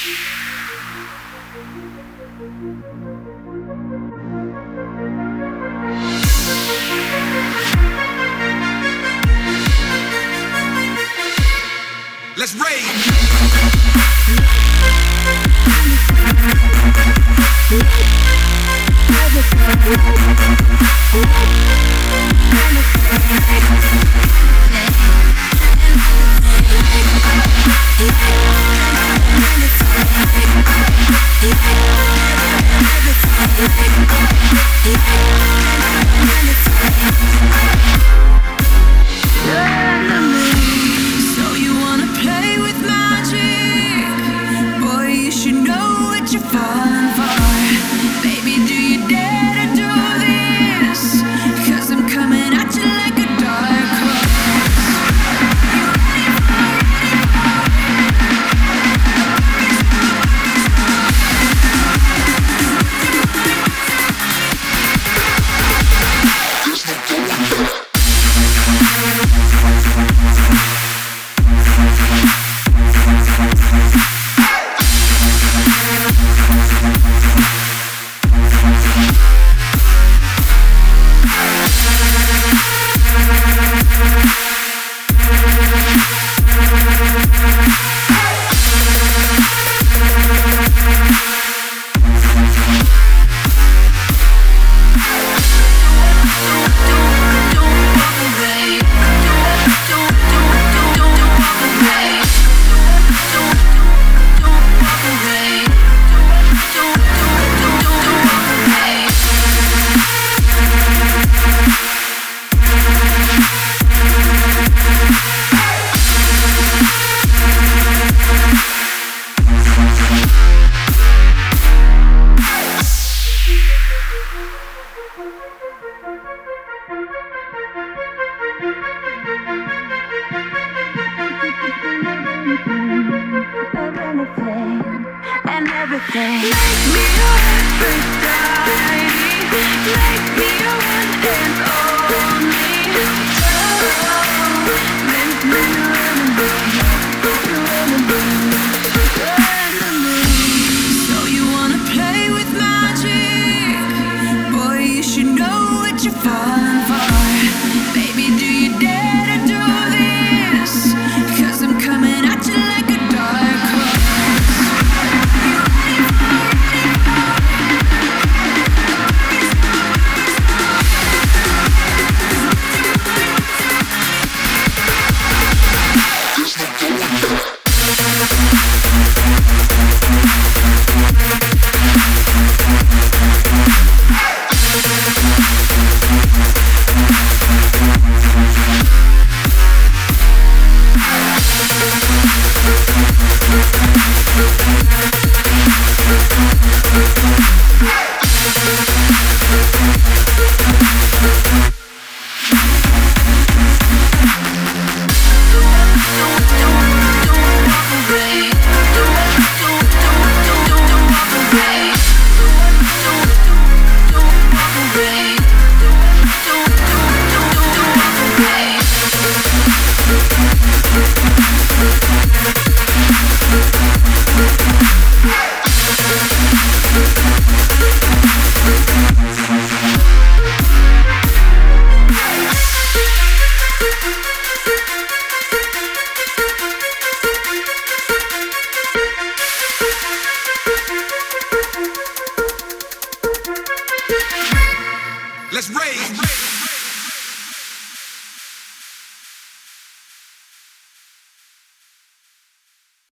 Let's rage. So you wanna play with magic? Boy, you should know what you're falling for. Baby, do you dare to do this? 'Cause I'm coming at you like a dark horse. And everything. Make me your Aphrodite. Make me your one and only. Oh, make me your enemy. So you wanna play with magic? Boy, you should know what you're falling for. Baby, do you dare to do this? 'Cause I'm coming at you like a dark horse. Let's rage.